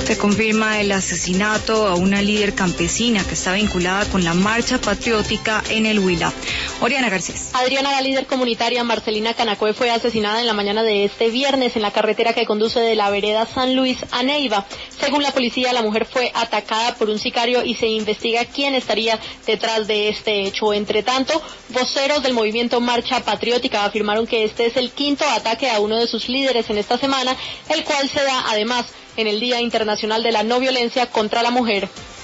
Se confirma el asesinato a una líder campesina que está vinculada con la marcha patriótica en el Huila. Oriana Garcés. Adriana, la líder comunitaria Marcelina Canacoe, fue asesinada en la mañana de este viernes en la carretera que conduce de la vereda San Luis a Neiva. Según la policía, la mujer fue atacada por un sicario y se investiga quién estaría detrás de este hecho. Entre tanto, voceros del movimiento Marcha Patriótica afirmaron que este es el quinto ataque a uno de sus líderes en esta semana, el cual se da además en el Día Internacional de la No Violencia contra la Mujer.